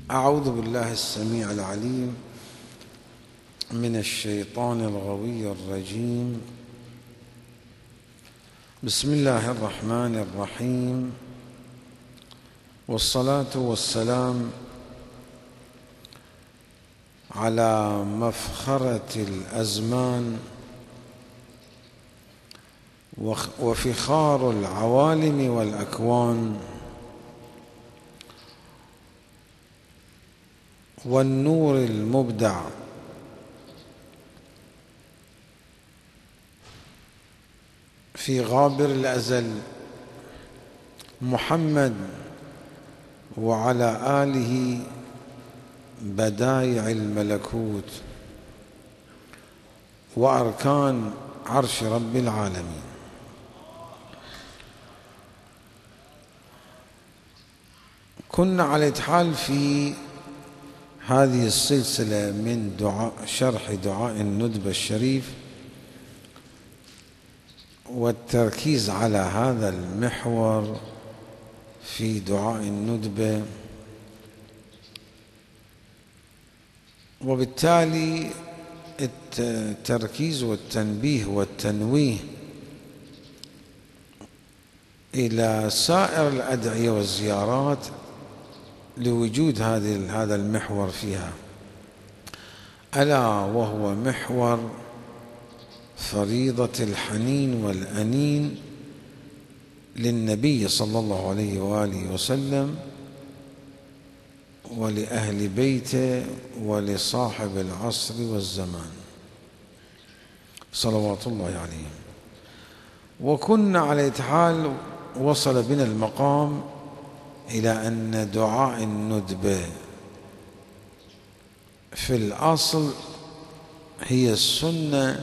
أعوذ بالله السميع العليم من الشيطان الغوي الرجيم. بسم الله الرحمن الرحيم، والصلاة والسلام على مفخرة الأزمان وفخار العوالم والأكوان، والنور المبدع في غابر الأزل، محمد وعلى آله بدائع الملكوت وأركان عرش رب العالمين. كنا على إتحال في هذه السلسلة من شرح دعاء الندبة الشريف، والتركيز على هذا المحور في دعاء الندبة، وبالتالي التركيز والتنبيه والتنويه إلى سائر الأدعية والزيارات لوجود هذا المحور فيها، ألا وهو محور فريضة الحنين والأنين للنبي صلى الله عليه وآله وسلم ولأهل بيته ولصاحب العصر والزمان صلوات الله عليهم. وكنا على إتحال وصل بنا المقام إلى أن دعاء الندبة في الأصل هي السنة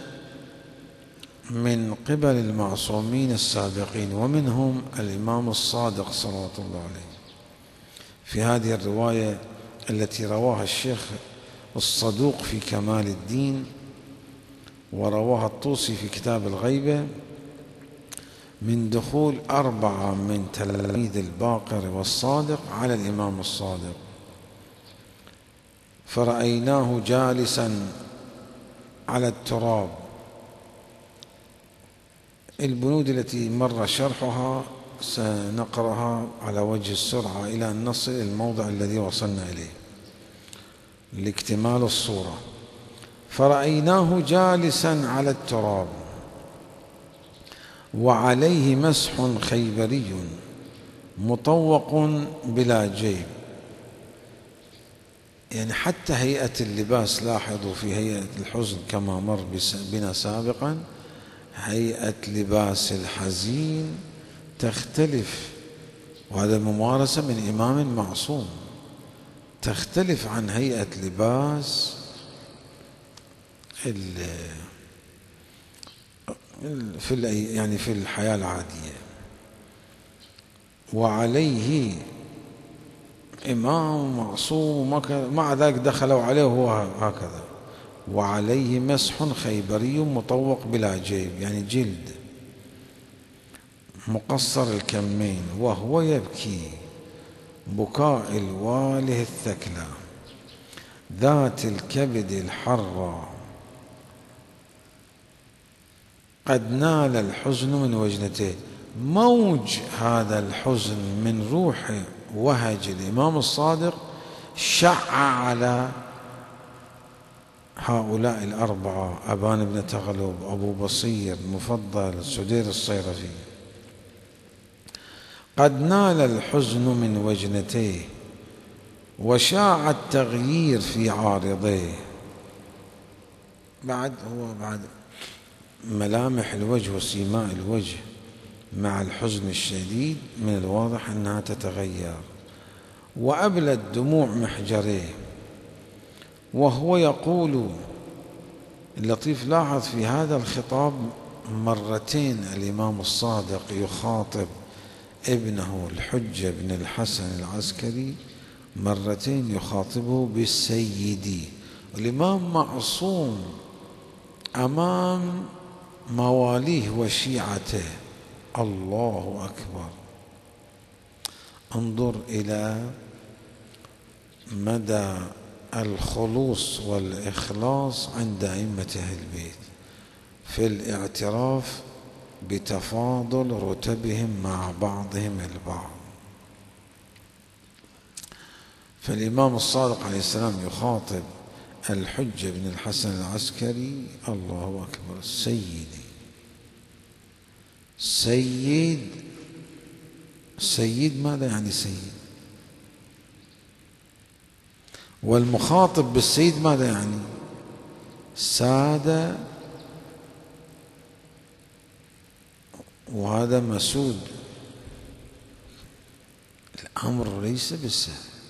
من قبل المعصومين السابقين، ومنهم الإمام الصادق صلوات الله عليه في هذه الرواية التي رواها الشيخ الصدوق في كمال الدين، ورواها الطوسي في كتاب الغيبة، من دخول 4 من تلاميذ الباقر والصادق على الإمام الصادق، فرأيناه جالسا على التراب. البنود التي مر شرحها سنقرأها على وجه السرعة إلى أن نصل إلى الموضع الذي وصلنا إليه لاكتمال الصورة. فرأيناه جالسا على التراب وعليه مسح خيبري مطوق بلا جيب، يعني حتى هيئة اللباس، لاحظوا في هيئة الحزن كما مر بنا سابقا، هيئة لباس الحزين تختلف، وهذا ممارسة من إمام معصوم، تختلف عن هيئة لباس في الحياة العادية. وعليه إمام معصوم، مع ذلك دخلوا عليه وهو هكذا، وعليه مسح خيبري مطوق بلا جيب، يعني جلد مقصر الكمين، وهو يبكي بكاء الواله الثكلى ذات الكبد الحرة، قد نال الحزن من وجنته. موج هذا الحزن من روح وهج الإمام الصادق شع على هؤلاء 4: أبان بن تغلب، أبو بصير، مفضل، سدير الصيرفي. قد نال الحزن من وجنتيه وشاع التغيير في عارضيه. بعد ملامح الوجه وسيماء الوجه مع الحزن الشديد من الواضح أنها تتغير، وأبلت دموع محجريه وهو يقول. اللطيف لاحظ في هذا الخطاب مرتين الإمام الصادق يخاطب ابنه الحجة بن الحسن العسكري، مرتين يخاطبه بالسيدي. الإمام معصوم أمام مواليه وشيعته. الله أكبر. انظر إلى مدى الخلوص والإخلاص عند أئمة أهل البيت في الاعتراف بتفاضل رتبهم مع بعضهم البعض. فالإمام الصادق عليه السلام يخاطب الحجة بن الحسن العسكري: الله أكبر، سيدي. سيد ماذا يعني سيد؟ والمخاطب بالسيد ماذا يعني؟ سادة، وهذا مسود. الأمر ليس بالسهل،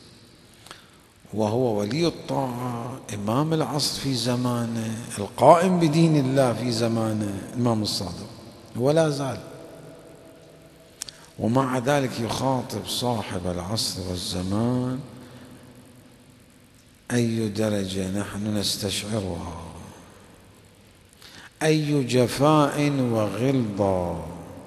وهو ولي الطاعة، إمام العصر في زمانه، القائم بدين الله في زمانه، الإمام الصادق، ولا زال. ومع ذلك يخاطب صاحب العصر والزمان: أي درجة نحن نستشعرها، أي جفاء وغلظة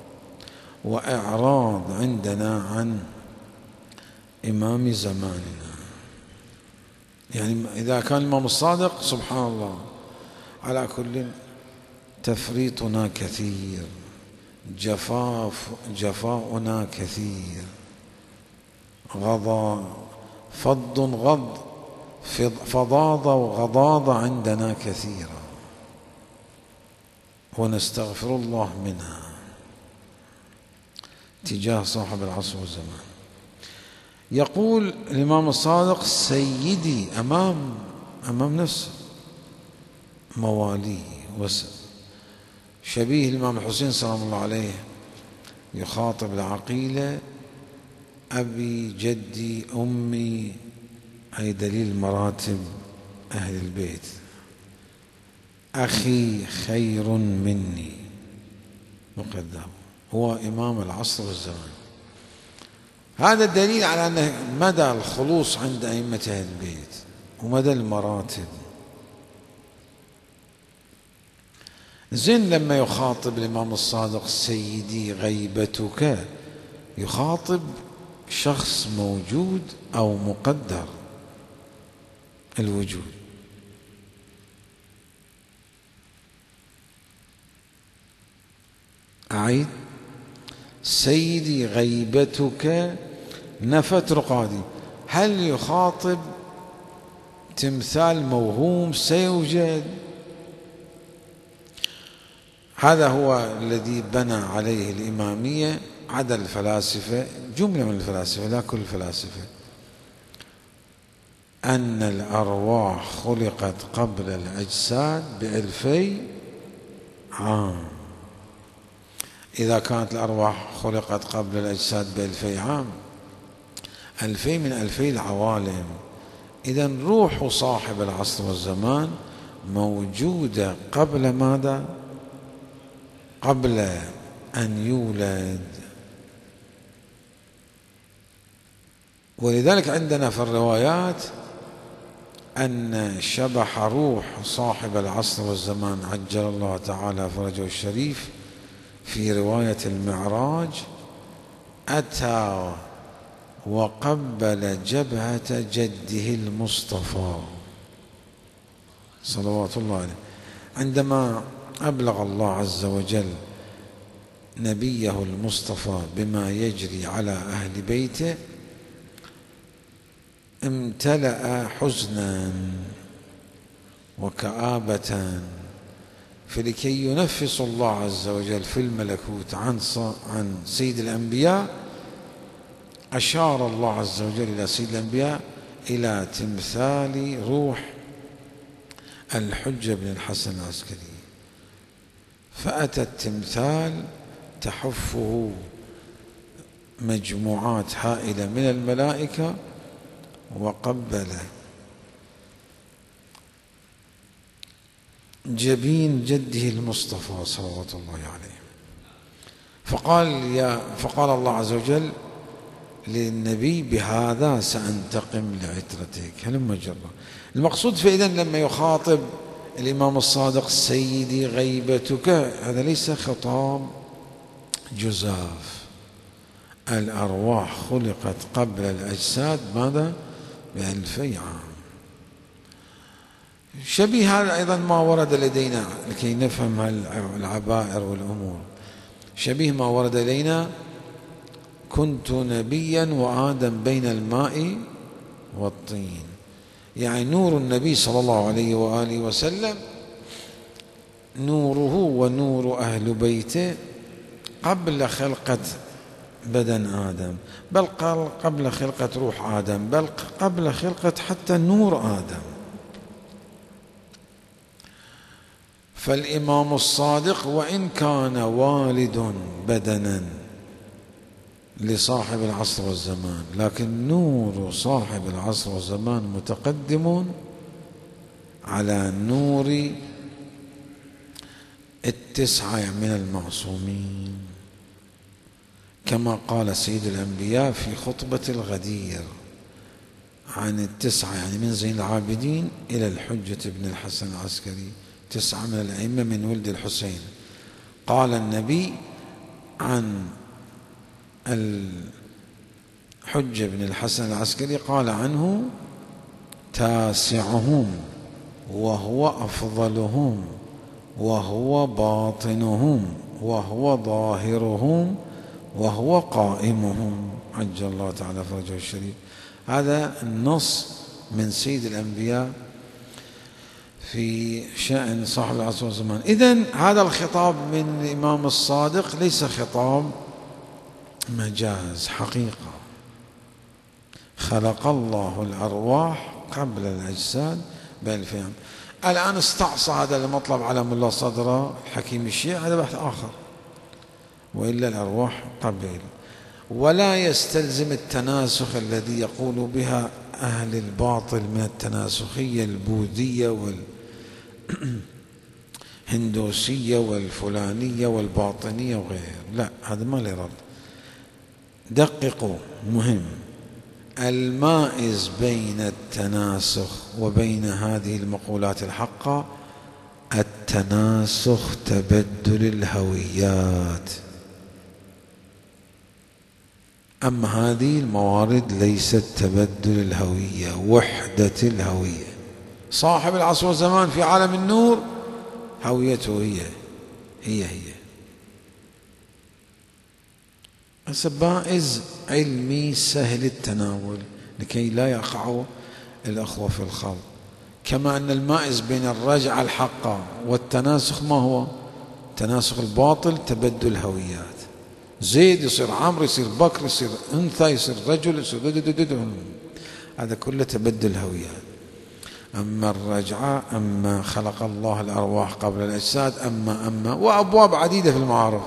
وإعراض عندنا عن إمام زماننا. يعني إذا كان الإمام الصادق سبحان الله، على كل تفريطنا كثير، جفاؤنا كثير، فضاضة وغضاضة عندنا كثيرة، ونستغفر الله منها تجاه صاحب العصر والزمان. يقول الإمام الصادق: سيدي، أمام نفسه، مواليه شبيه الإمام الحسين سلام الله عليه يخاطب العقيلة: أبي جدي أمي، أي دليل مراتب أهل البيت. أخي خير مني، مقدم، هو إمام العصر والزمان. هذا الدليل على أن مدى الخلوص عند أئمة أهل البيت ومدى المراتب. زين لما يخاطب الإمام الصادق: سيدي غيبتك، يخاطب شخص موجود أو مقدر الوجود. أعيد: سيدي غيبتك نفت رقادي. هل يخاطب تمثال موهوم سيوجد؟ هذا هو الذي بنى عليه الإمامية عدا الفلاسفة، جملة من الفلاسفة لا كل الفلاسفة، أن الأرواح خلقت قبل الأجساد ب2000 عام. إذا كانت الأرواح خلقت قبل الأجساد ب2000 عام، 2000 من 2000 العوالم، إذن روح صاحب العصر والزمان موجودة قبل ماذا؟ قبل أن يولد. ولذلك عندنا في الروايات أن شبح روح صاحب العصر والزمان عجل الله تعالى فرجه الشريف في رواية المعراج أتى وقبل جبهة جده المصطفى صلوات الله عليه. عندما أبلغ الله عز وجل نبيه المصطفى بما يجري على أهل بيته، امتلأ حزنا وكآبة، فلكي ينفس الله عز وجل في الملكوت عن سيد الأنبياء، أشار الله عز وجل إلى سيد الأنبياء إلى تمثال روح الحجة بن الحسن العسكري، فأتى التمثال تحفه مجموعات هائلة من الملائكة، وقبل جبين جده المصطفى صلوات الله عليه، فقال الله عز وجل للنبي: بهذا سأنتقم لعترتك، هلم جرا. المقصود فإذا لما يخاطب الإمام الصادق: سيدي غيبتك، هذا ليس خطاب جزاف. الأرواح خلقت قبل الأجساد ماذا؟ ب2000 عام. شبيه هذا أيضا ما ورد لدينا لكي نفهم العبائر والأمور، شبيه ما ورد إلينا: كنت نبيا وآدم بين الماء والطين. يعني نور النبي صلى الله عليه وآله وسلم نوره ونور أهل بيته قبل خلقة بدن آدم، بل قبل خلقة روح آدم، بل قبل خلقة حتى نور آدم. فالإمام الصادق وإن كان والد بدنا لصاحب العصر والزمان، لكن نور صاحب العصر والزمان متقدم على نور 9 من المعصومين، كما قال سيد الأنبياء في خطبة الغدير عن 9، يعني من زين العابدين إلى الحجة بن الحسن العسكري، 9 من الأئمة من ولد الحسين. قال النبي عن الحجة بن الحسن العسكري، قال عنه: تاسعهم وهو أفضلهم وهو باطنهم وهو ظاهرهم وهو قائمهم، عجل الله تعالى فرجه الشريف. هذا النص من سيد الأنبياء في شأن صاحب العصر والزمان. إذن هذا الخطاب من الإمام الصادق ليس خطاب مجاز، حقيقة. خلق الله الأرواح قبل الأجساد ب2000 عام. الآن استعصى هذا المطلب على ملا صدرة الحكيم الشيعي، هذا بحث آخر، وإلا الأرواح قبل. ولا يستلزم التناسخ الذي يقول بها أهل الباطل من التناسخية البوذية والهندوسية والفلانية والباطنية وغيره، لا، هذا ما له رد. دققوا، مهم، المائز بين التناسخ وبين هذه المقولات الحقة التناسخ تبدل الهويات، أما هذه الموارد ليست تبدل الهوية، وحدة الهوية. صاحب العصر والزمان في عالم النور هويته هي مائز علمي سهل التناول لكي لا يقعوا الأخوة في الخلط. كما أن المائز بين الرجعة الحقة والتناسخ ما هو؟ تناسخ الباطل تبدل هويات، زيد يصير عمرو، يصير بكر، يصير أنثى، يصير رجل، يصير هذا كله تبدل هويات. أما الرجعة، أما خلق الله الأرواح قبل الأجساد، أما وأبواب عديدة في المعارف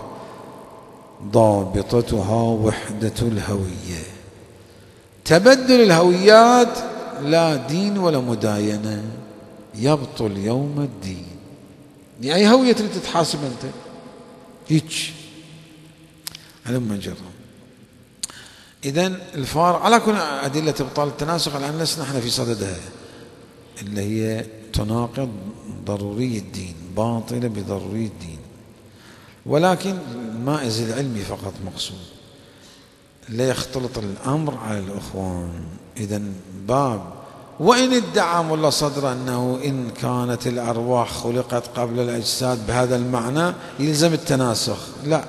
ضابطتها وحدة الهوية. تبدل الهويات لا دين ولا مداينة، يبطل يوم الدين. أي هوية تريد تتحاسب أنت؟ هيك هلما نجرب. إذن الفارق على كل أدلة إبطال التناسخ الآن لسنا احنا في صددها، اللي هي تناقض ضروري الدين، باطلة بضروري الدين، ولكن المائز العلمي فقط مقصود، لا يختلط الأمر على الأخوان. إذن باب وإن ادعى ملا صدر أنه إن كانت الأرواح خلقت قبل الأجساد بهذا المعنى يلزم التناسخ، لا،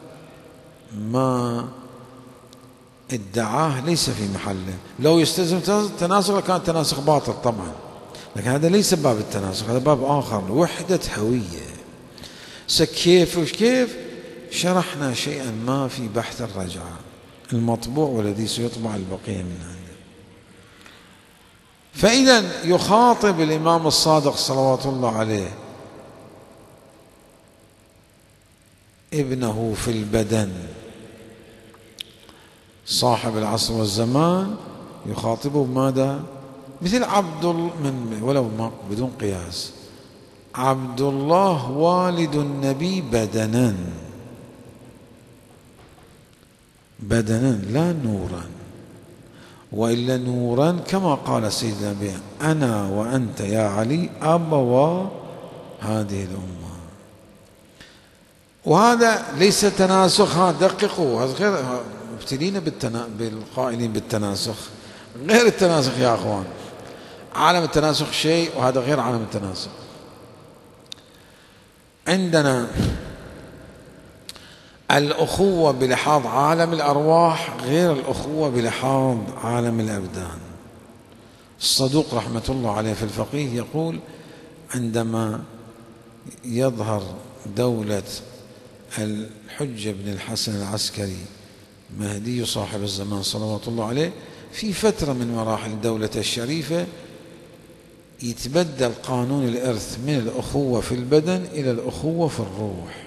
ما ادعاه ليس في محله. لو يستلزم التناسخ لكان التناسخ باطل طبعا، لكن هذا ليس باب التناسخ، هذا باب آخر، وحدة هوية. كيف وش كيف شرحنا شيئا ما في بحث الرجعة المطبوع والذي سيطبع البقية من عنده. فإذا يخاطب الإمام الصادق صلوات الله عليه ابنه في البدن صاحب العصر والزمان، يخاطبه بماذا؟ مثل عبد من ولو ما بدون قياس، عبد الله والد النبي بدنا لا نورا، وإلا نورا كما قال سيدنا النبي: أنا وأنت يا علي أبوا هذه الأمة. وهذا ليس تناسخ، دققوا، هذا غير مبتلين بالقائلين بالتناسخ، غير التناسخ يا أخوان. عالم التناسخ شيء وهذا غير عالم التناسخ. عندنا الأخوة بلحاظ عالم الأرواح غير الأخوة بلحاظ عالم الأبدان. الصدوق رحمة الله عليه في الفقيه يقول: عندما يظهر دولة الحجة بن الحسن العسكري مهدي صاحب الزمان صلوات الله عليه، في فترة من مراحل الدولة الشريفة يتبدل قانون الإرث من الأخوة في البدن إلى الأخوة في الروح.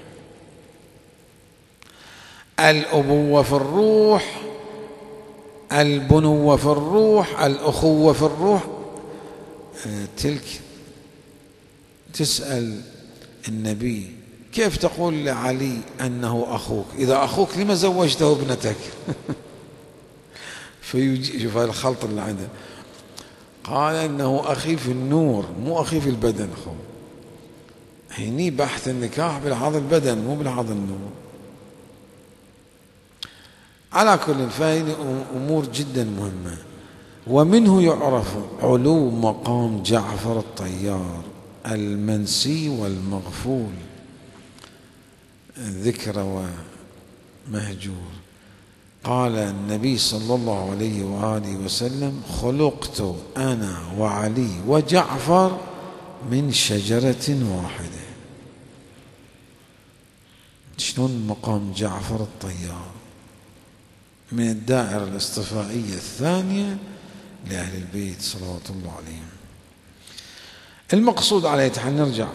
الأبوة في الروح، البنوة في الروح، الأخوة في الروح. تلك تسأل النبي: كيف تقول لعلي أنه أخوك؟ إذا أخوك لما زوجته ابنتك؟ شوف هذا الخلط اللي عنده. قال: إنه أخي في النور مو أخي في البدن. هني بحث النكاح بلحاظ البدن مو بلحاظ النور. على كل، فهذه أمور جدا مهمة. ومنه يعرف علو مقام جعفر الطيار المنسي والمغفول، ذكر ومهجور. قال النبي صلى الله عليه وآله وسلم: خلقت أنا وعلي وجعفر من شجرة واحدة. شلون مقام جعفر الطيار من الدائرة الاصطفائية الثانية لأهل البيت صلوات الله عليهم. المقصود عليه تعالى نرجع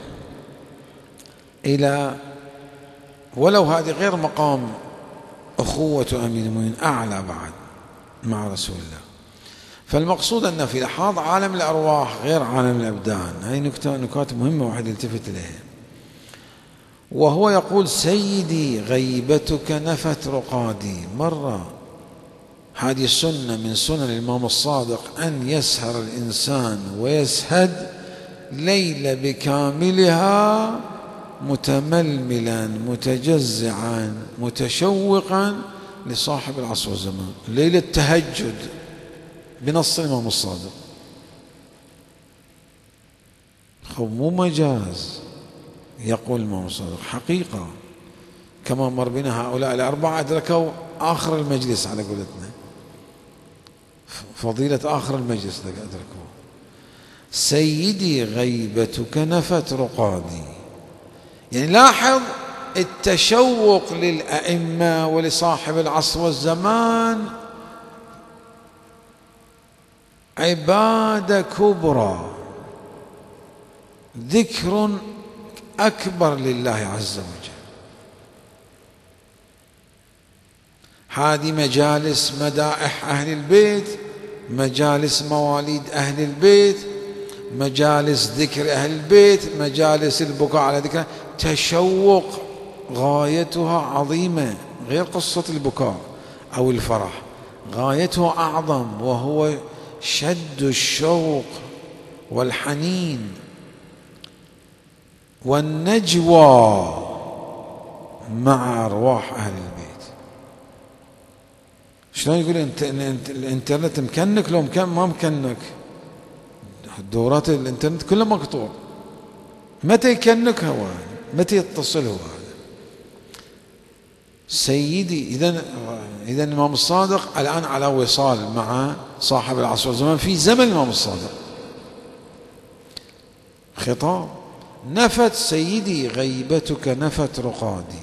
إلى، ولو هذه غير مقام أخوة أمير المؤمنين، أعلى بعد مع رسول الله. فالمقصود أن في لحاظ عالم الأرواح غير عالم الأبدان. هذه نكات مهمة واحد يلتفت إليها. وهو يقول: سيدي غيبتك نفت رقادي. مرة هذه سنة من سنن الإمام الصادق أن يسهر الإنسان ويسهد ليلة بكاملها متململا متجزعا متشوقا لصاحب العصر والزمان، ليلة تهجد بنص الإمام الصادق. مو مجاز، يقول الإمام الصادق حقيقة. كما مر بنا هؤلاء الأربعة أدركوا آخر المجلس على قولتنا، فضيلة آخر المجلس أدركوا. سيدي غيبتك نفت رقادي. يعني لاحظ التشوق للأئمة ولصاحب العصر والزمان عبادة كبرى، ذكر أكبر لله عز وجل. هذه مجالس مدائح أهل البيت، مجالس مواليد أهل البيت، مجالس ذكر أهل البيت، مجالس البكاء على ذكر، تشوق غايتها عظيمة، غير قصة البكاء أو الفرح، غايتها أعظم، وهو شد الشوق والحنين والنجوى مع أرواح أهل البيت. شلون يقول الانترنت مكنك؟ لو ما مكنك، دورات الانترنت كلها مقطوع. متى يكنك هو؟ متى يتصل هو؟ سيدي. إذن الإمام الصادق الآن على وصال مع صاحب العصر والزمان في زمن الإمام الصادق. خطاب: نفت سيدي غيبتك نفت رقادي.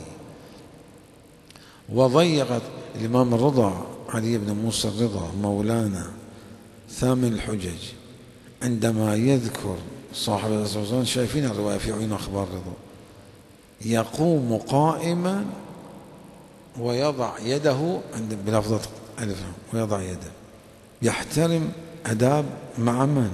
وضيقت. الإمام الرضا علي بن موسى الرضا مولانا ثامن الحجج عندما يذكر صاحب العصر والزمان، شايفين الرواية في عيون أخبار الرضا، يقوم قائما ويضع يده عند بلفظة ألف، ويضع يده، يحترم أداب مع من؟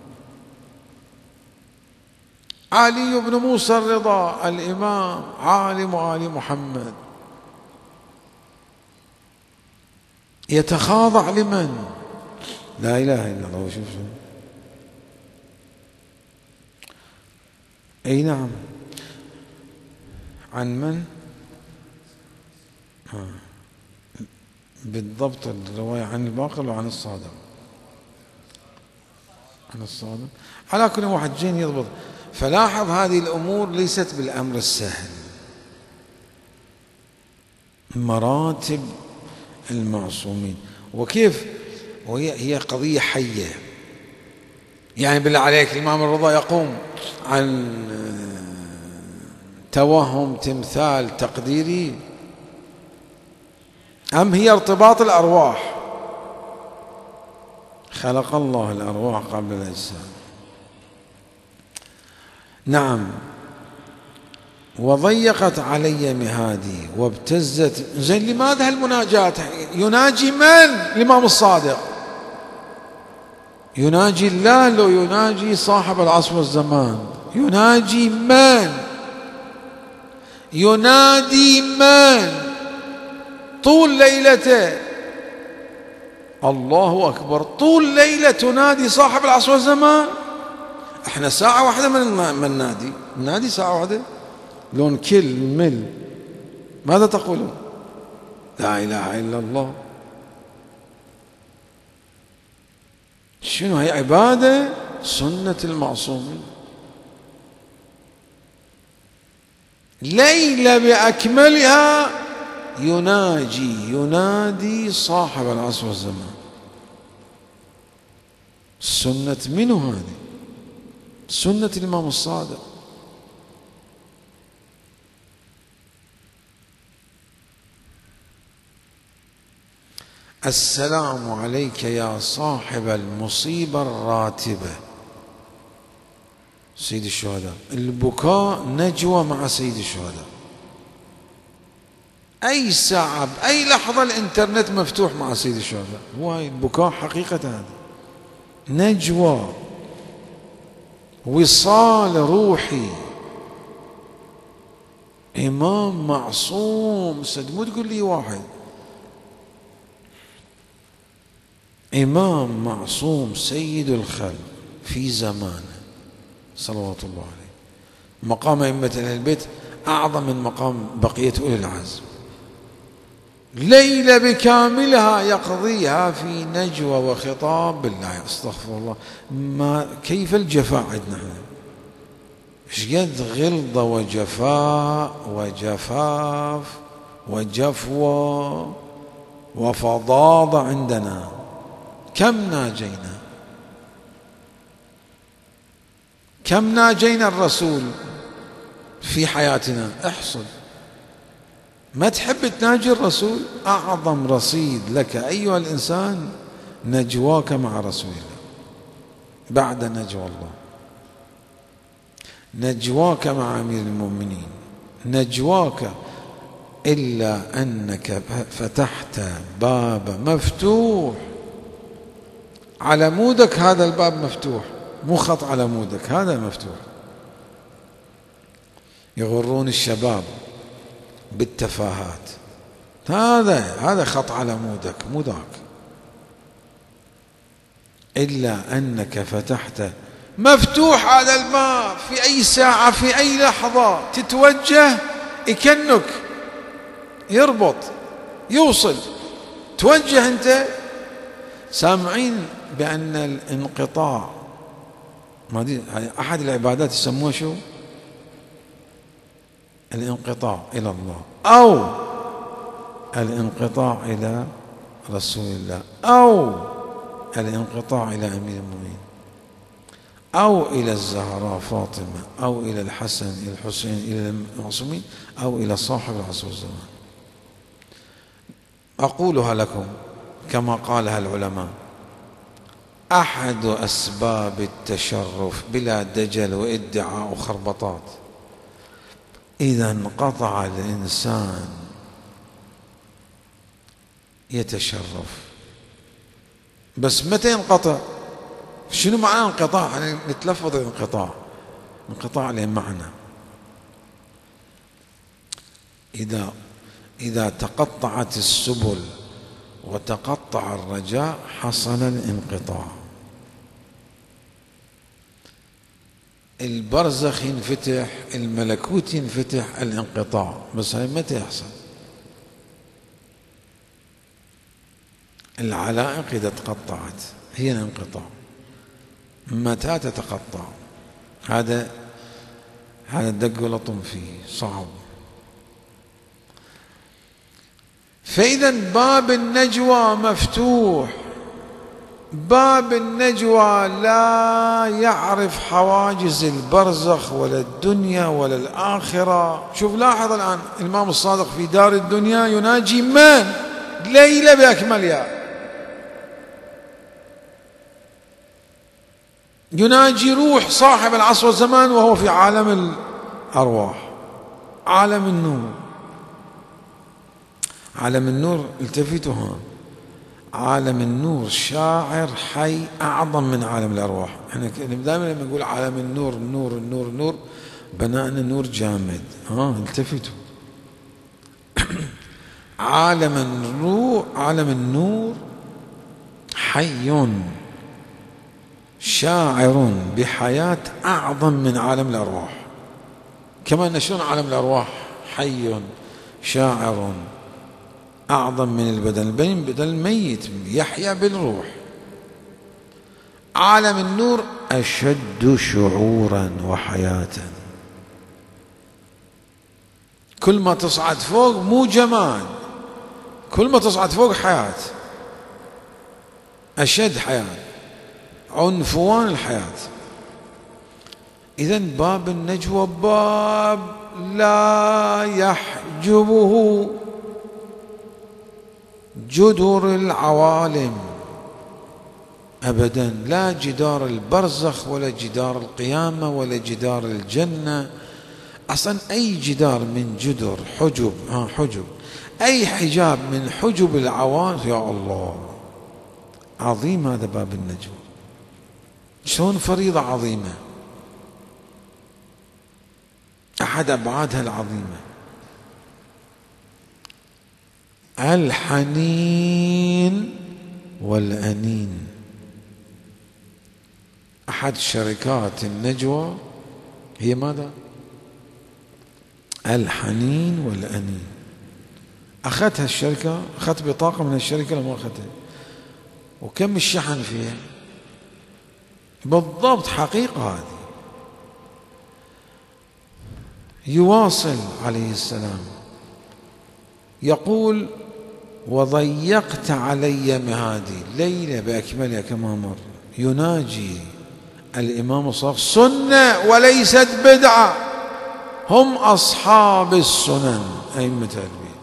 علي بن موسى الرضا الإمام عالم آل محمد. يتخاضع لمن؟ لا إله إلا الله. شوف أي نعم. عن من؟ بالضبط الرواية عن الباقر وعن الصادق. أنا الصادق. على كل واحد جين يضبط. فلاحظ هذه الأمور ليست بالأمر السهل. مراتب المعصومين وكيف، وهي قضية حية. يعني بالله عليك الإمام الرضا يقوم عن توهم تمثال تقديري، أم هي ارتباط الأرواح؟ خلق الله الأرواح قبل الأجساد. نعم. وضيقت علي مهادي وابتزت. زين لماذا هالمناجاة؟ يناجي من؟ الإمام الصادق يناجي الله لو يناجي صاحب العصر والزمان؟ يناجي من؟ ينادي من؟ طول ليلته الله أكبر، طول ليلة تنادي صاحب العصر والزمان. احنا ساعة واحدة من نادي ساعة واحدة لون كل مل. ماذا تقولون؟ لا إله إلا الله. شنو هي؟ عبادة سنة المعصومين. ليلة بأكملها ينادي صاحب العصر والزمان. سنة منه هذه؟ سنة الإمام الصادق. السلام عليك يا صاحب المصيبة الراتبة. سيد الشهداء. البكاء نجوى مع سيد الشهداء. أي ساعة بأي لحظة الإنترنت مفتوح مع سيد الشهداء. هو البكاء حقيقة هذا نجوى، وصال روحي. إمام معصوم. مو تقول لي واحد. إمام معصوم سيد الخلق في زمانه صلوات الله عليه. مقام أئمة أهل البيت أعظم من مقام بقية أولي العزم. ليلة بكاملها يقضيها في نجوى وخطاب. بالله استغفر الله. ما كيف الجفاء عندنا؟ ايش قد غلظة وجفاء وجفاف وجفوة وفظاظة عندنا. كم ناجينا الرسول في حياتنا؟ احصل. ما تحب تناجي الرسول؟ أعظم رصيد لك أيها الإنسان نجواك مع رسول الله بعد نجوى الله. نجواك مع أمير المؤمنين، نجواك. إلا أنك فتحت باب مفتوح على مودك. هذا الباب مفتوح، مو خط على مودك، هذا مفتوح. يغرون الشباب بالتفاهات. هذا خط على مودك، مو ذاك. إلا أنك فتحت مفتوح هذا الباب. في أي ساعة في أي لحظة تتوجه يكنك، يربط، يوصل. توجه أنت. سامعين بأن الانقطاع، أحد العبادات يسموه شو؟ الانقطاع إلى الله، أو الانقطاع إلى رسول الله، أو الانقطاع إلى أمير المؤمنين، أو إلى الزهراء فاطمة، أو إلى الحسن إلى الحسين إلى المعصومين، أو إلى صاحب العصر والزمان. أقولها لكم كما قالها العلماء: أحد أسباب التشرف بلا دجل وادعاء وخربطات إذا انقطع الإنسان يتشرف. بس متى ينقطع؟ شنو معنى انقطاع؟ يعني نتلفظ انقطاع. انقطاع له معنى. إذا تقطعت السبل وتقطع الرجاء حصل الانقطاع. البرزخ ينفتح، الملكوت ينفتح، الانقطاع. بس هاي متى يحصل؟ العلائق إذا تقطعت هي الانقطاع. متى تتقطع؟ هذا الدق ولطم فيه صعب. فإذا باب النجوى مفتوح، باب النجوى لا يعرف حواجز البرزخ ولا الدنيا ولا الآخرة. شوف لاحظ الآن الإمام الصادق في دار الدنيا يناجي من؟ ليلة بأكملها، يناجي روح صاحب العصر والزمان وهو في عالم الأرواح، عالم النور. عالم النور التفتوا ها، عالم النور شاعر حي أعظم من عالم الأرواح. احنا دائما لما نقول عالم النور النور النور النور بناءنا نور جامد، التفتوا. عالم النور حي شاعر بحياة أعظم من عالم الأرواح. كما نشون عالم الأرواح حي شاعر أعظم من البدن، بدن ميت يحيا بالروح. عالم النور أشد شعورا وحياة. كل ما تصعد فوق مو جمال، كل ما تصعد فوق حياة، أشد حياة، عنفوان الحياة. إذن باب النجوى باب لا يحجبه جدر العوالم أبدا، لا جدار البرزخ ولا جدار القيامة ولا جدار الجنة. أصلا أي جدار من جدر حجب أي حجاب من حجب العوالم، يا الله عظيم هذا باب النجوى. شلون فريضة عظيمة، أحد أبعادها العظيمة. الحنين والأنين، أحد شركات النجوى هي ماذا؟ الحنين والأنين. أخذتها الشركة، أخذت بطاقة من الشركة لما أخذتها، وكم الشحن فيها بالضبط، حقيقة هذه. يواصل عليه السلام يقول: وضيقت علي مهادي. ليلة بأكملها كما مر يناجي الإمام الصادق سنة وليست بدعة، هم أصحاب السنن أئمة البيت.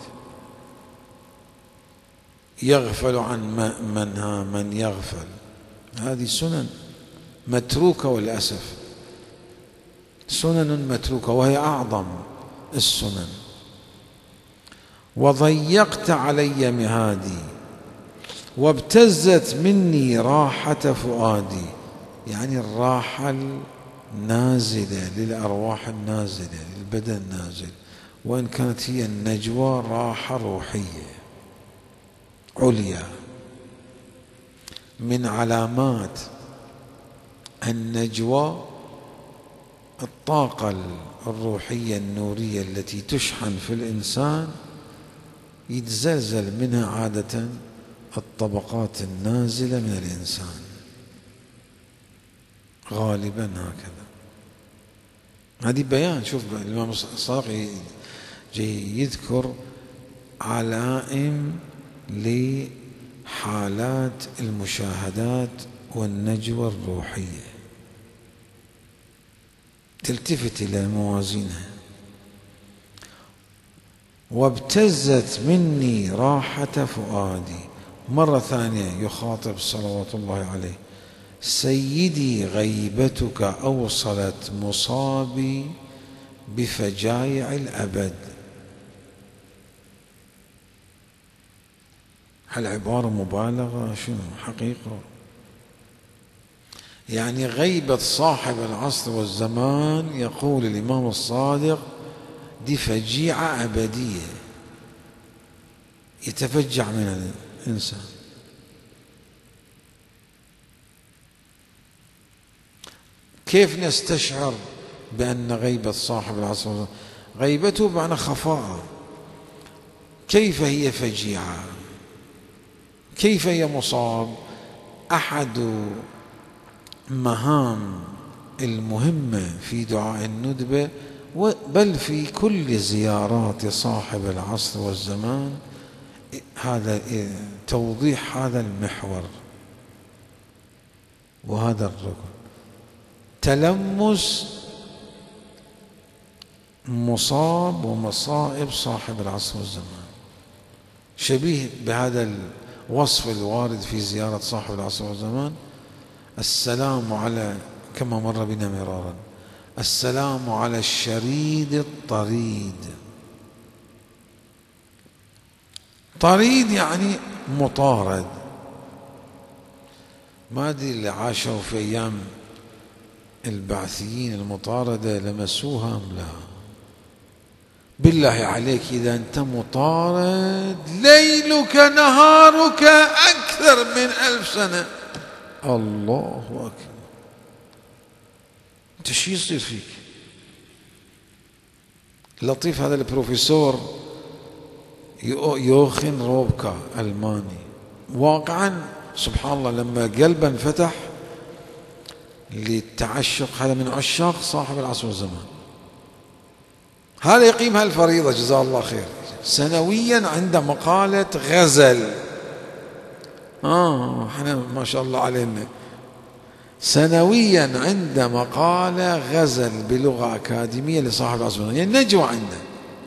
يغفل عن من يغفل، هذه سنن متروكة والأسف، سنن متروكة وهي أعظم السنن. وضيقت علي مهادي وابتزت مني راحة فؤادي، يعني الراحة النازلة للأرواح النازلة للبدن النازل، وإن كانت هي النجوى راحة روحية عليا. من علامات النجوى الطاقة الروحية النورية التي تشحن في الإنسان، يتزلزل منها عادة الطبقات النازلة من الإنسان غالبا هكذا. هذه بيان. شوف الإمام الصادق يذكر علائم لحالات المشاهدات والنجوى الروحية، تلتفت إلى موازينها. وابتزت مني راحة فؤادي. مرة ثانية يخاطب صلوات الله عليه: سيدي غيبتك أوصلت مصابي بفجايع الأبد. هل عبارة مبالغة؟ شنو حقيقة؟ يعني غيبة صاحب العصر والزمان، يقول الإمام الصادق، دي فجيعة أبدية يتفجع منها الإنسان. كيف نستشعر بأن غيبة صاحب العصر والزمان غيبته بمعنى خفاء؟ كيف هي فجيعة؟ كيف هي مصاب؟ أحد المهام المهمة في دعاء الندبة، بل في كل زيارات صاحب العصر والزمان، هذا توضيح هذا المحور وهذا الركن، تلمس مصاب ومصائب صاحب العصر والزمان، شبيه بهذا الوصف الوارد في زيارة صاحب العصر والزمان: السلام على، كما مر بنا مرارا، السلام على الشريد الطريد. طريد يعني مطارد. ما أدري اللي عاشوا في أيام البعثيين المطاردة لمسوها أم لا. بالله عليك إذا أنت مطارد ليلك نهارك أكثر من 1000 سنة، الله أكبر، أنت شو يصير فيك؟ لطيف هذا البروفيسور يوخن روبكا ألماني، واقعا سبحان الله لما قلبه انفتح للتعشق، هذا من عشاق صاحب العصر والزمان، هذا يقيم هالفريضة جزاه الله خير سنويا عند مقالة غزل. احنا ما شاء الله علينا سنويا عند مقالة غزل بلغة أكاديمية لصاحب العصر والزمان، يعني نجوى عنده.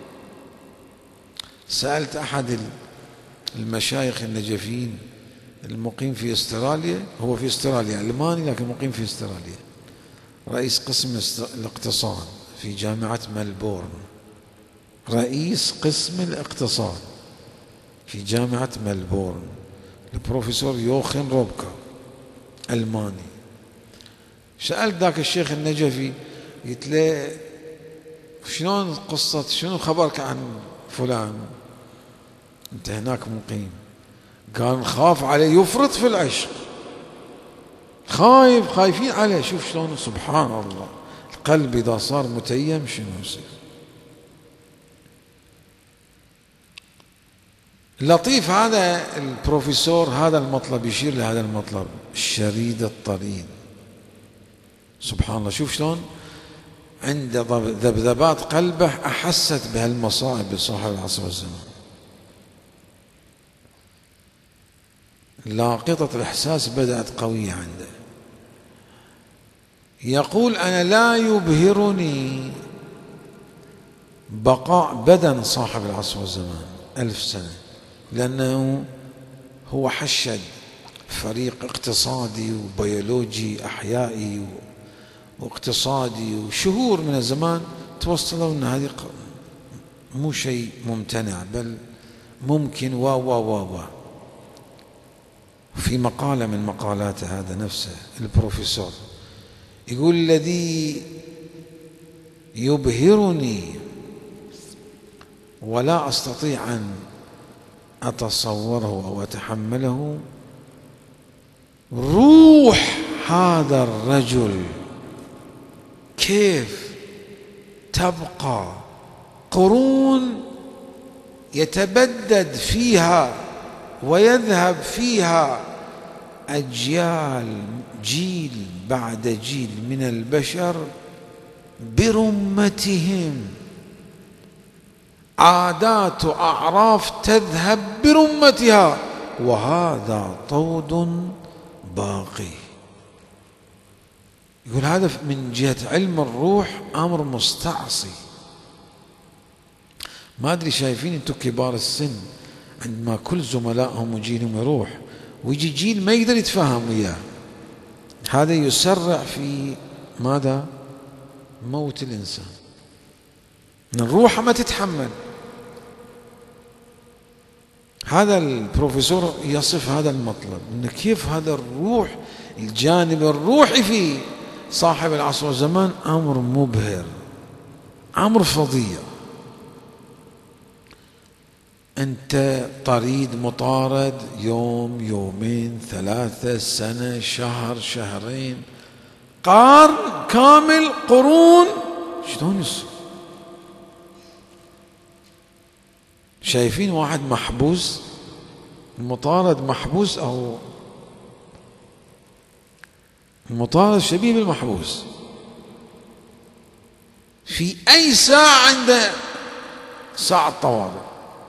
سألت أحد المشايخ النجفيين المقيم في استراليا، هو في استراليا ألماني لكن مقيم في استراليا، رئيس قسم الاقتصاد في جامعة ملبورن، رئيس قسم الاقتصاد في جامعة ملبورن، البروفيسور يوخن روبكا ألماني. سألت ذاك الشيخ النجفي، قلت له شلون قصة، شنو خبرك عن فلان أنت هناك مقيم؟ قال نخاف عليه يفرط في العشق، خايفين عليه. شوف شلون سبحان الله القلب إذا صار متيم شنو يصير. لطيف هذا البروفيسور، هذا المطلب يشير لهذا المطلب، الشريد الطريد. سبحان الله شوف شلون عند ذبذبات قلبه أحست بهالمصائب بصاحب العصر والزمان، لاقطة الإحساس بدأت قوية عنده. يقول أنا لا يبهرني بقاء بدن صاحب العصر والزمان 1000 سنة، لأنه هو حشد فريق اقتصادي وبيولوجي أحيائي واقتصادي، وشهور من الزمان توصلوا أن هذه مو شيء ممتنع بل ممكن و في مقالة من مقالاته هذا نفسه البروفيسور يقول الذي يبهرني ولا أستطيع أن أتصوره أو أتحمله روح هذا الرجل، كيف تبقى قرون يتبدد فيها ويذهب فيها أجيال، جيل بعد جيل من البشر برمتهم، عادات وأعراف تذهب برمتها، وهذا طود باقي. يقول هذا من جهة علم الروح أمر مستعصي. ما أدري شايفين أنتم كبار السن عندما كل زملائهم وجيلهم يروح ويجي جيل ما يقدر يتفاهم وياه، هذا يسرع في ماذا؟ موت الإنسان، من الروح ما تتحمل. هذا البروفيسور يصف هذا المطلب، إن كيف هذا الروح، الجانب الروحي في صاحب العصر والزمان أمر مبهر، أمر فظيع. أنت طريد مطارد يوم يومين 3 سنة شهر شهرين قرن كامل قرون، شلون يصير؟ شايفين واحد محبوس، المطارد محبوس أو المطارد شبيه بالمحبوس، في أي ساعة عنده ساعة طوارئ.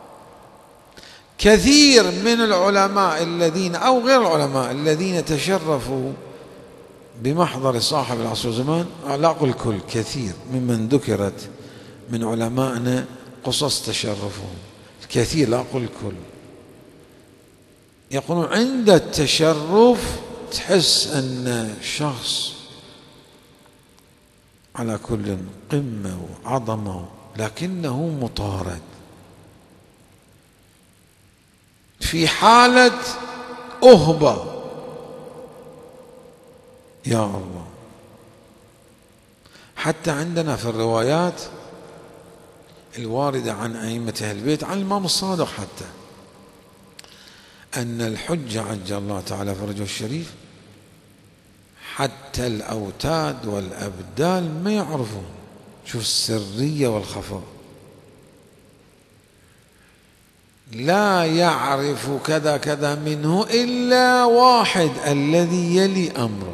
كثير من العلماء الذين أو غير العلماء الذين تشرفوا بمحضر صاحب العصر والزمان، لا أقول كل، كثير ممن ذكرت من علمائنا قصص تشرفهم، كثير لا أقول كل، يقولون عند التشرف تحس أن شخص على كل قمة وعظمة لكنه مطارد في حالة أهبة. يا الله، حتى عندنا في الروايات الواردة عن أئمة أهل البيت، عن الإمام الصادق حتى، أن الحجة عجل الله تعالى فرجه الشريف حتى الأوتاد والأبدال ما يعرفون. شوف السرية والخفاء، لا يعرف كذا كذا منه إلا واحد الذي يلي أمره.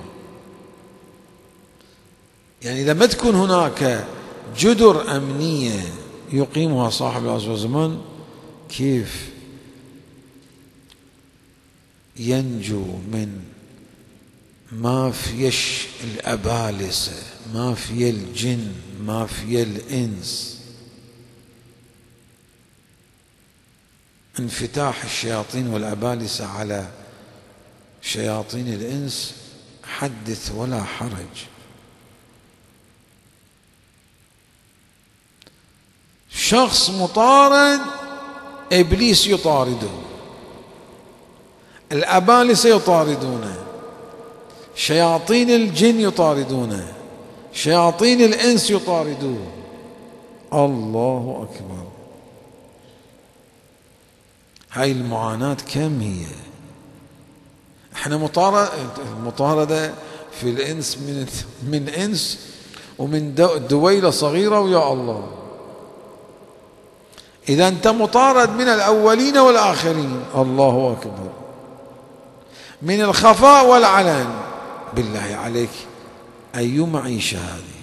يعني لما تكون هناك جدر أمنية يقيمها صاحب العصر والزمان، كيف ينجو من مافيش الأبالسة، مافيا الجن، مافيا الإنس، انفتاح الشياطين والأبالسة على شياطين الإنس حدث ولا حرج. شخص مطارد إبليس يطارده، الأبالسة يطاردونه، شياطين الجن يطاردونه، شياطين الإنس يطاردوه. الله أكبر، هاي المعاناة كم هي؟ احنا مطاردة في الإنس من إنس ومن دويلة صغيرة، ويا الله إذا أنت مطارد من الأولين والآخرين، الله أكبر، من الخفاء والعلن. بالله عليك أي معيشة هذه؟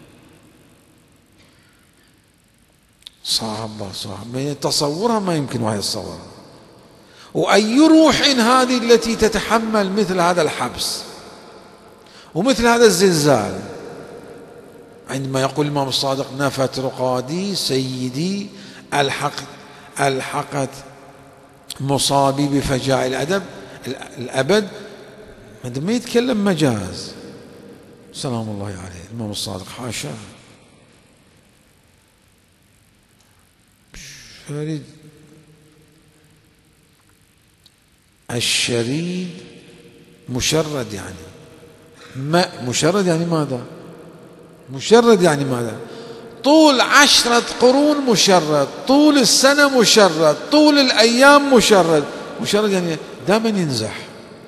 صعبة من تصورها ما يمكن واحد يتصورها. وأي روح هذه التي تتحمل مثل هذا الحبس ومثل هذا الزلزال؟ عندما يقول الإمام الصادق نفت رقادي سيدي ألحقت مصابي بفجاع الأبد، ما يتكلم مجاز. سلام الله عليه الإمام الصادق، حاشا. فريد الشريد مشرد، يعني مشرد يعني ماذا؟ مشرد يعني ماذا؟ طول 10 قرون مشرد، طول السنة مشرد، طول الأيام مشرد. مشرد يعني دائما ينزح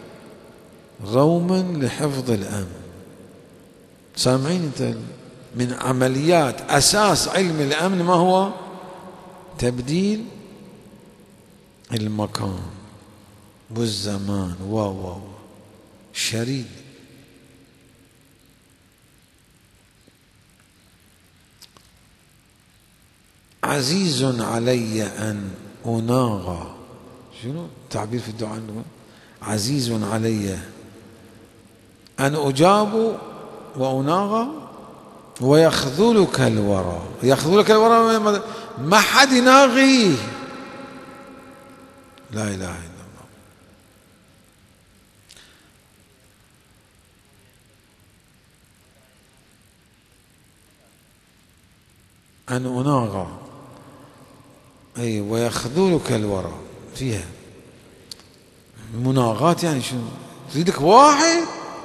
روما لحفظ الأمن. سامعين انت؟ من عمليات أساس علم الأمن ما هو؟ تبديل المكان والزمان شريد. عزيز علي أن أناغى، شنو تعبير في الدعاء؟ عزيز علي أن أجاب وأناغى ويخذلك الورى. يخذلك الورى ما حد يناغيه. لا إله إلا الله. أن أناغى أي ويخذلك الورى، فيها مناغاة. يعني شنو؟ تريدك واحد.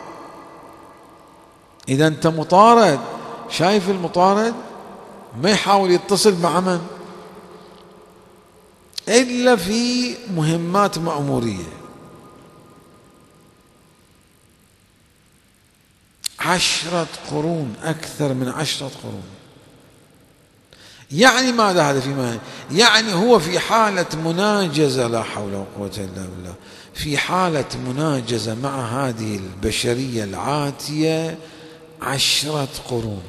إذا أنت مطارد، شايف المطارد ما يحاول يتصل مع من إلا في مهمات مأمورية. 10 قرون، أكثر من 10 قرون. يعني ماذا هذا فيما يعني هو في حالة مناجزة، لا حول ولا قوة إلا بالله، في حالة مناجزة مع هذه البشرية العاتية 10 قرون.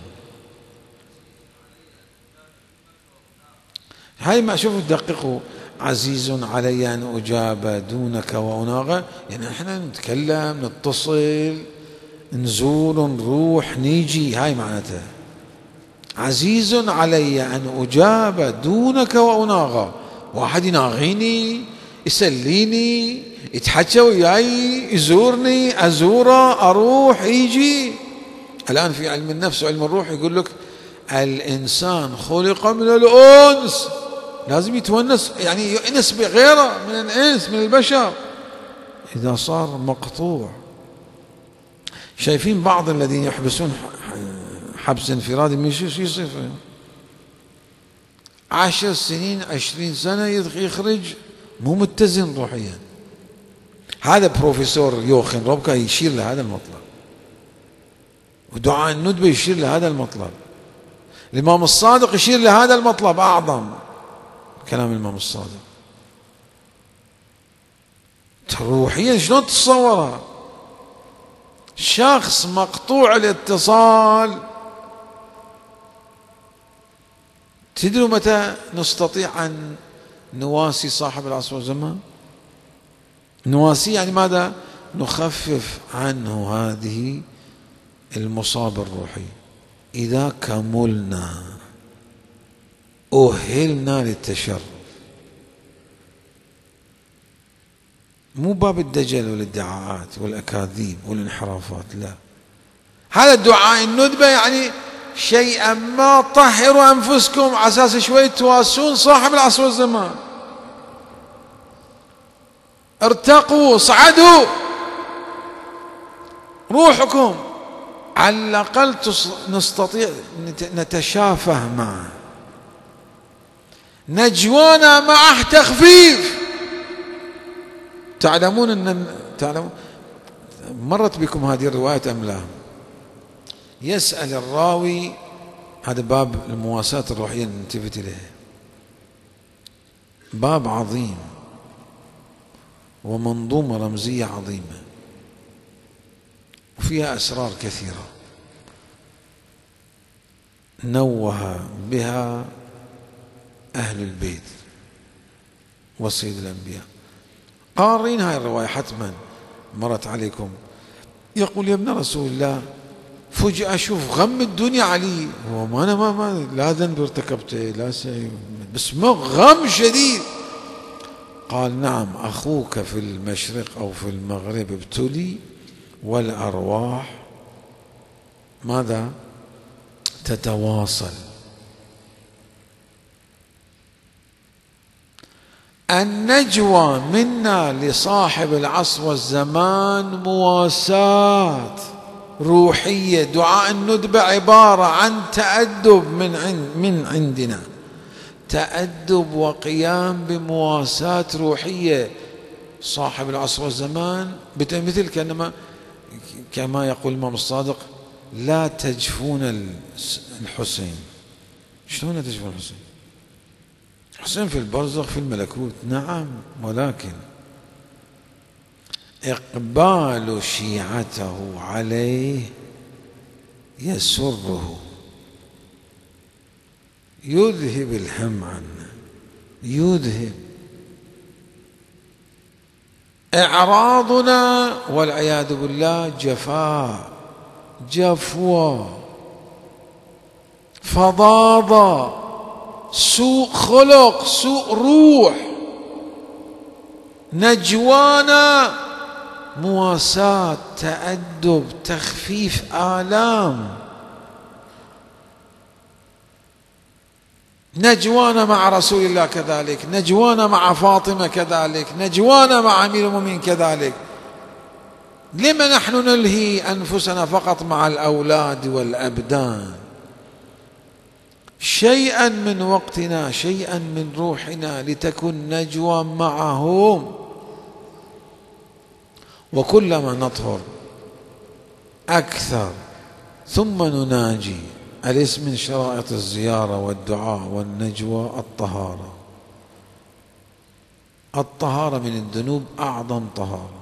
هاي ما شوفوا دققوا، عزيز علي أن أجاب دونك وأناغ، يعني احنا نتكلم نتصل نزور نروح نيجي، هاي معناتها عزيز علي أن أجاب دونك وأناغ، واحد يناغيني يسليني يتحكى وياي يزورني أزوره أروح يجي. الآن في علم النفس وعلم الروح يقول لك الإنسان خلق من الأنس، لازم يتونس يعني يؤنس بغيره من الإنس من البشر. إذا صار مقطوع، شايفين بعض الذين يحبسون حبس انفرادي من شو يصير 10 سنين 20 سنة يخرج مو متزن روحيا. هذا بروفيسور يوخن روبكا يشير لهذا المطلب، ودعاء الندبة يشير لهذا المطلب، الإمام الصادق يشير لهذا المطلب أعظم كلام الإمام الصادق. روحيا شلون تتصورها؟ شخص مقطوع الاتصال. تدروا متى نستطيع أن نواسي صاحب العصر والزمان؟ نواسي يعني ماذا؟ نخفف عنه هذه المصاب الروحي إذا كملنا أهلنا للتشرف. مو باب الدجل والادعاءات والأكاذيب والانحرافات، لا، هذا الدعاء الندبة يعني شيئا ما طهروا أنفسكم على أساس شوي تواسون صاحب العصر والزمان، ارتقوا صعدوا روحكم، على الأقل نستطيع نتشافه معه. نجوانا معه تخفيف. تعلمون مرت بكم هذه الرواية أم لا؟ يسأل الراوي، هذا باب المواساة الروحية نلتفت إليه، باب عظيم ومنظومة رمزية عظيمة وفيها أسرار كثيرة نوه بها أهل البيت وسيد الأنبياء. قارين هاي الرواية حتما مرت عليكم. يقول يا ابن رسول الله فجأة أشوف غم الدنيا علي، هو أنا ما لا ذنب ارتكبته لا شيء، بس ما غم شديد. قال نعم، أخوك في المشرق أو في المغرب ابتلي والأرواح ماذا؟ تتواصل. النجوى منا لصاحب العصر والزمان مواساة روحية. دعاء الندبة عبارة عن تأدب من عندنا، تأدب وقيام بمواساة روحية. صاحب العصر والزمان مثل كما يقول الإمام الصادق لا تجفون الحسين. شلون لا تجفون الحسين؟ الحسين في البرزخ في الملكوت، نعم، ولكن إقبال شيعته عليه يسره، يذهب الهم عنه، يذهب. إعراضنا والعياذ بالله جفاء، جفوة، فظاظة، سوء خلق، سوء روح. نجوانا مواساة، تأدب، تخفيف آلام. نجوانا مع رسول الله كذلك، نجوانا مع فاطمة كذلك، نجوانا مع أمير المؤمنين كذلك. لما نحن نلهي أنفسنا فقط مع الأولاد والأبدان؟ شيئا من وقتنا، شيئا من روحنا لتكن نجوى معهم. وكلما نطهر أكثر ثم نناجي أليس من شرائط الزيارة والدعاء والنجوى الطهارة؟ الطهارة من الذنوب أعظم طهارة،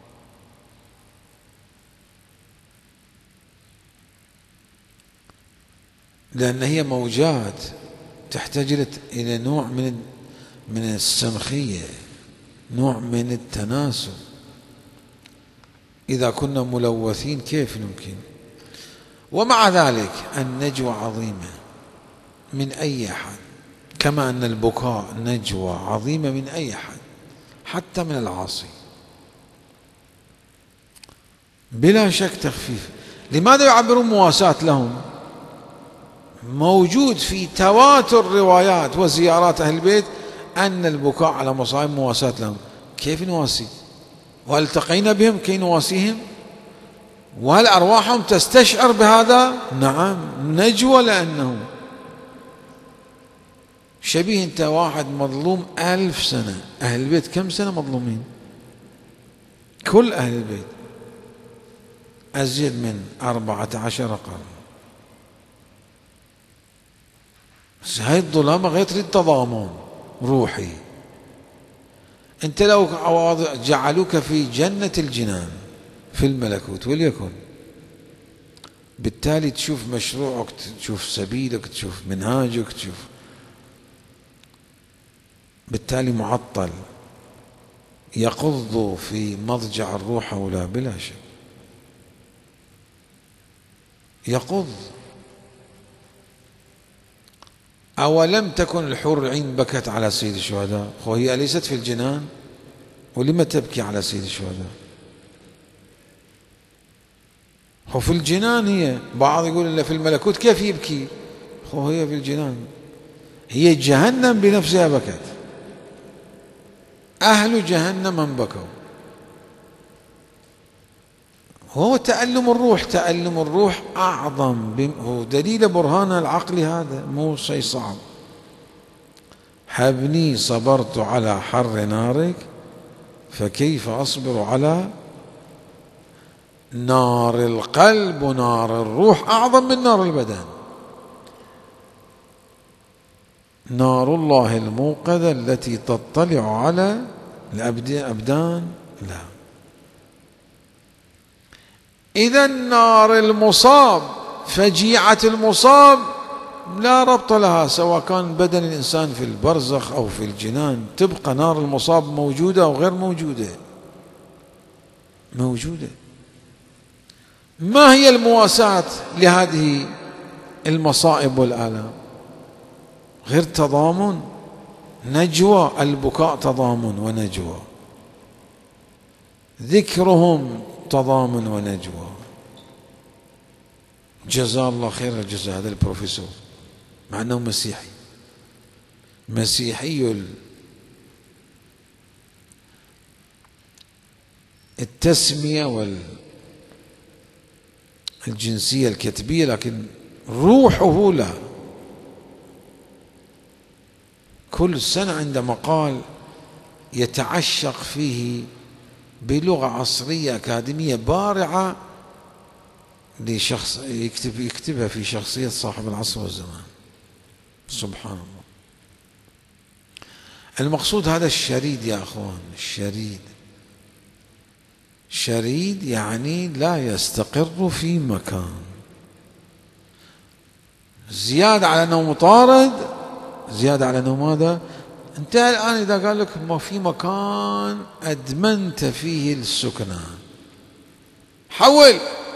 لأن هي موجات تحتاج إلى نوع من السمخية، نوع من التناسب. إذا كنا ملوثين كيف نمكن؟ ومع ذلك النجوى عظيمة من أي أحد، كما أن البكاء نجوى عظيمة من أي أحد، حتى من العاصي، بلا شك تخفيف. لماذا يعبرون مواساة لهم؟ موجود في تواتر روايات وزيارات أهل البيت أن البكاء على مصائب مواساة لهم. كيف نواسي؟ وهل التقينا بهم كي نواسيهم؟ وهل أرواحهم تستشعر بهذا؟ نعم، نجوى. لأنه شبيه أنت واحد مظلوم 1000 سنة، أهل البيت كم سنة مظلومين؟ كل أهل البيت أزيد من 14 قرن. هاي الظلامة غير تريد تضامن روحي. أنت لو جعلوك في جنة الجنان في الملكوت وليكن، بالتالي تشوف مشروعك، تشوف سبيلك، تشوف منهاجك، تشوف، بالتالي معطل، يقض في مضجع الروح أولى بلا شك، يقض. أولم تكن الحور العين بكت على سيد الشهداء؟ وهي أليست في الجنان؟ ولم تبكي على سيد الشهداء؟ هو في الجنان هي. بعض يقول إلا في الملكوت، كيف يبكي؟ هو هي في الجنان، هي جهنم بنفسها بكت، أهل جهنم من بكوا. هو تألم الروح، تألم الروح أعظم، هو دليل برهان العقل، هذا مو شيء صعب. هبني صبرت على حر نارك فكيف أصبر على نار القلب ونار الروح، أعظم من نار البدن. نار الله الموقدة التي تطلع على الأبدان لا. إذا نار المصاب، فجيعة المصاب لا ربط لها، سواء كان بدن الإنسان في البرزخ أو في الجنان، تبقى نار المصاب موجودة أو غير موجودة، موجودة. ما هي المواساة لهذه المصائب والآلام؟ غير تضامن، نجوى. البكاء تضامن ونجوى، ذكرهم تضامن ونجوى. جزاه الله خير الجزاء هذا البروفيسور، مع أنه مسيحي، مسيحي التسمية والجنسية الكتبية، لكن روحه لا. كل سنة عند مقال يتعشق فيه بلغة عصرية أكاديمية بارعة لشخص يكتبها في شخصية صاحب العصر والزمان. سبحان الله. المقصود هذا الشريد يا أخوان، الشريد، شريد يعني لا يستقر في مكان، زيادة على أنه مطارد، زيادة على أنه ماذا؟ أنت الآن إذا قال لك ما في مكان أدمنت فيه السكنة، حول،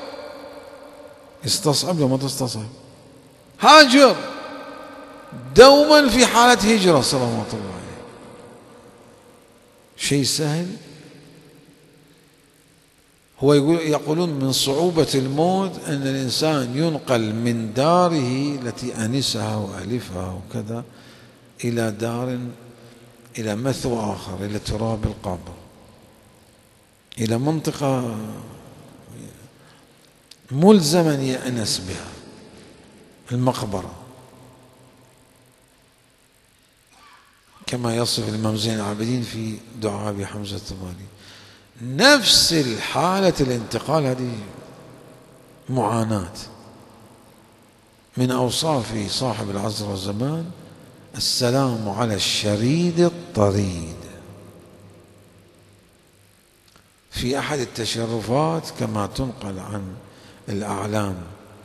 استصعب لو ما تستصعب، هاجر، دوما في حالة هجرة صلوات الله عليه. شيء سهل؟ هو يقولون من صعوبة الموت أن الإنسان ينقل من داره التي أنسها وألفها وكذا إلى دار، إلى مثوى آخر، إلى تراب القبر، إلى منطقة ملزما يأنس بها، المقبرة، كما يصف الإمام زين العابدين في دعاء أبي حمزة الطبري. نفس الحالة الانتقال هذه معاناة، من أوصاف صاحب العصر والزمان السلام على الشريد الطريد. في أحد التشرفات كما تنقل عن الأعلام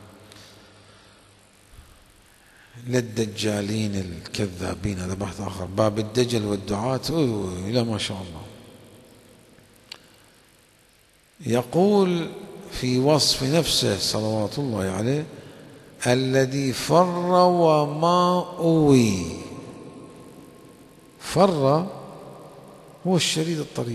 للدجالين الكذابين، هذا بحث آخر، باب الدجل والدعاة إلى ما شاء الله، يقول في وصف نفسه صلوات الله عليه: الذي فر وما أوي. فر هو الشريد الطريد،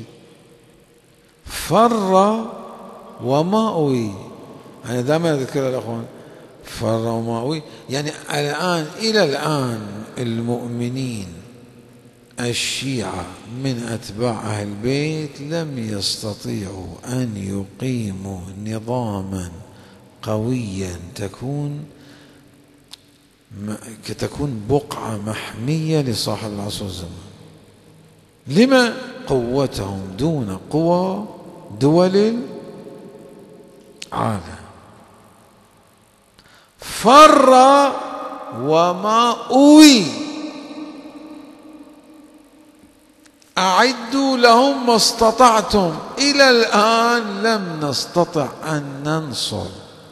فر وما أوي. أنا دائما أذكر الأخوان فر وما أوي، يعني الآن إلى الآن المؤمنين الشيعة من أتباع أهل البيت لم يستطيعوا أن يقيموا نظاما قويا تكون بقعة محمية لصاحب العصر والزمان. لما؟ قوتهم دون قوى دول العالم. فر وما أوي، أعدوا لهم ما استطعتم. إلى الآن لم نستطع أن ننصر.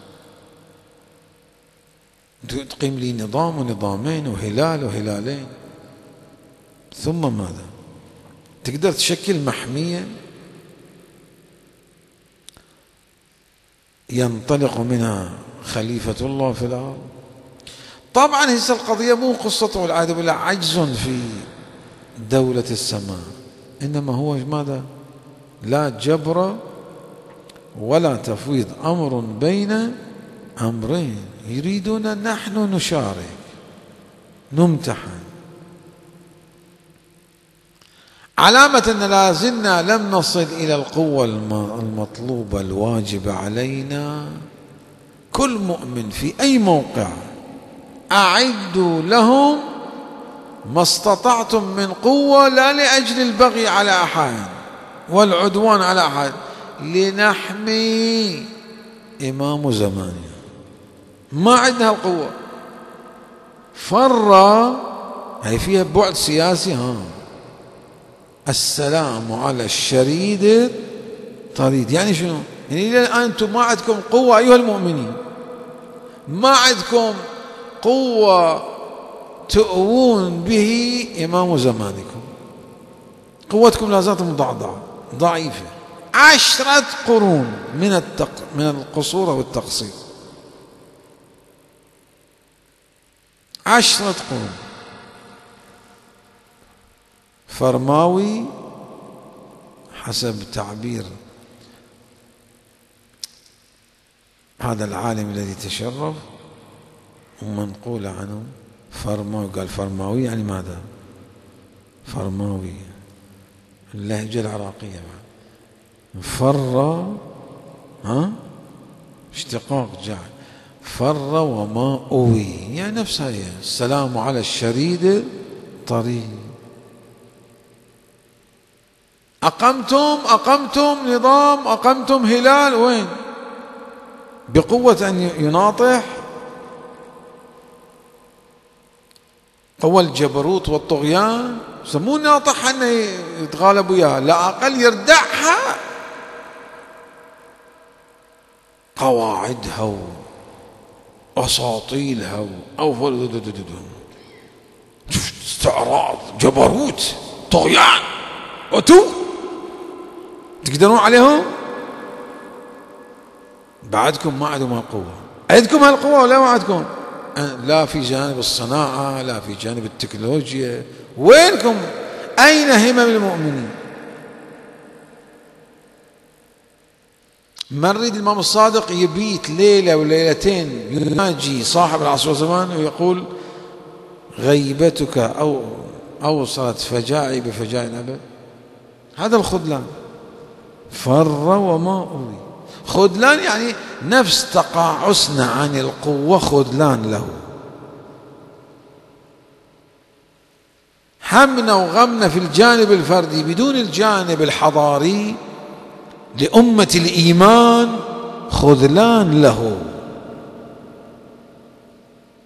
تقيم لي نظام ونظامين وهلال وهلالين، ثم ماذا؟ تقدر تشكل محمية ينطلق منها خليفة الله في الأرض؟ طبعا هسه القضية مو قصته والعياذ بالله عجز في دولة السماء، إنما هو ماذا؟ لا جبر ولا تفويض، أمر بين أمرين، يريدون نحن نشارك نمتحن. علامة أن لا زلنا لم نصل إلى القوة المطلوبة الواجبة علينا. كل مؤمن في أي موقع أعدوا لهم ما استطعتم من قوة، لا لأجل البغي على أحد والعدوان على أحد، لنحمي إمام زماننا. ما عندنا القوة. فر هي فيها بعد سياسي. السلام على الشريد الطريد يعني شنو؟ يعني إلى الآن أنتم ما عندكم قوة أيها المؤمنين، ما عندكم قوة تؤوون به إمام زمانكم، قوتكم لا زالت مضعضعة ضعيفة. 10 قرون من القصور والتقصير، 10 قرون. فرماوي حسب تعبير هذا العالم الذي تشرف ومنقول عنه، فرماوي قال فرماوي يعني ماذا؟ فرماوي اللهجة العراقية فر اشتقاق جعل فر وما أوي، يعني نفسها هي السلام على الشريد طريق. أقمتم نظام، أقمتم هلال، وين؟ بقوة أن يناطح؟ قوى الجبروت والطغيان، مو ناطح أنه يتغالب وياها، لا أقل يردعها. قواعدها وأساطيلها استعراض، جبروت، طغيان، تقدرون عليهم؟ بعدكم ما عندكم هالقوة. عندكم هالقوة ولا ما عندكم؟ لا في جانب الصناعة، لا في جانب التكنولوجيا. وينكم؟ أين همم المؤمنين؟ ما نريد الإمام الصادق يبيت ليلة وليلتين يناجي صاحب العصر والزمان ويقول غيبتك أوصلت فجاعي بفجاع الأبد. هذا الخذلان. فر وما أوي، خذلان يعني نفس تقاعسنا عن القوة خذلان له. همنا وغمنا في الجانب الفردي بدون الجانب الحضاري لأمة الإيمان خذلان له.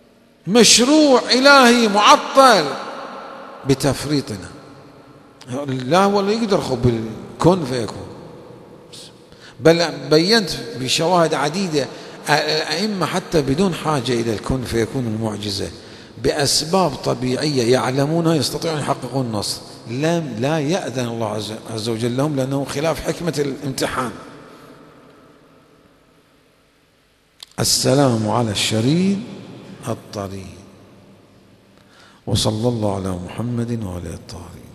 مشروع إلهي معطل بتفريطنا. لا هو اللي يقدر بالكون فيكون. بل بينت بشواهد عديدة الأئمة حتى بدون حاجة إلى الكون فيكون المعجزة بأسباب طبيعية يعلمونها يستطيعون يحققون النصر، لا يأذن الله عز وجل لهم لأنه خلاف حكمة الامتحان. السلام على الشريد الطريد. وصلى الله على محمد وعلى الطاهرين.